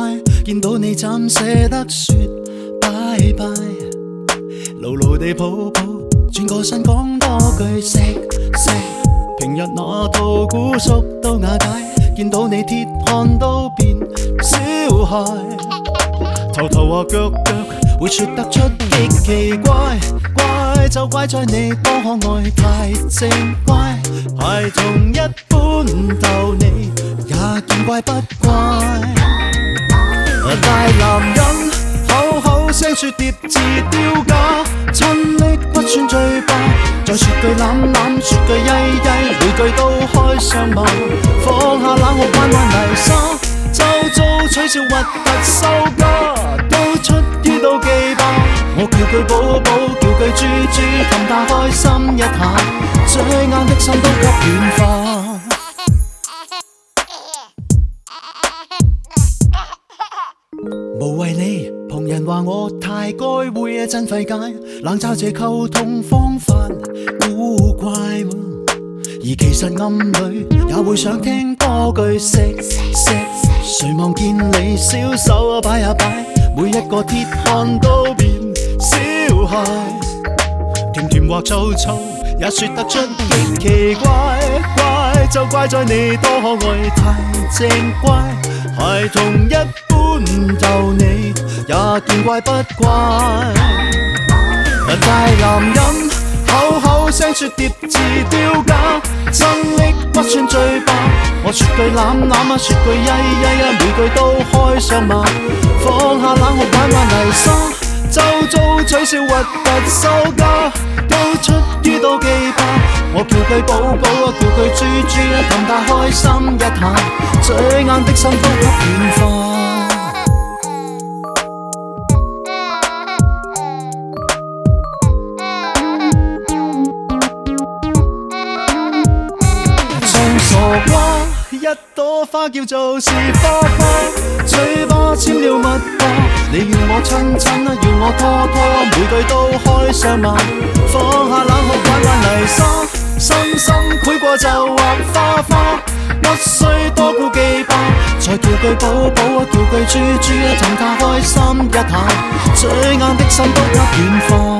見到你怎捨得說拜拜？牢牢地抱抱，轉個身講多句食。平日那套古縮都瓦解，見到你鐵漢都變小孩。頭和腳會說得出極奇怪，怪就怪在你多可愛太正乖，孩童一般逗你也見怪不怪。大男人口口聲說疊字丟架，親昵不算最霸，再說句攬攬，說句曳曳，每句都開上馬，放下冷酷彎彎泥沙，周遭取笑核突羞家，都出於妒忌吧。我叫佢寶寶，叫佢豬豬，氹他開心一下，最硬的心都給軟化。無謂你旁人話我太該會真費解，冷嘲這溝通方法古怪喎，而其實暗裏也會想聽多句食。誰望見你小手擺呀擺，每一個鐵漢都變小孩，甜甜或臭臭也說得出極奇怪，怪就怪在你多可愛太正乖，孩童一般逗你也見怪不怪。大男人口口聲說疊字丟架，親昵不算最霸，我說句攬攬啊，說句曳曳啊，每句都開上馬，放下冷酷彎彎泥沙，周遭取笑核突羞家，都出於妒忌吧。我叫佢寶寶啊，叫佢豬豬啊，氹他開心一下，最硬的心都給軟化。傻瓜，一朵花叫做是花花，嘴巴簽了密碼，你要我親親啊，要我拖拖，每句都開上馬，放下冷酷彎彎泥沙，深深繪過就畫花花，不需多顧忌吧。再叫句寶寶啊，叫句豬豬啊，氹他開心一下，最硬的心都給軟化。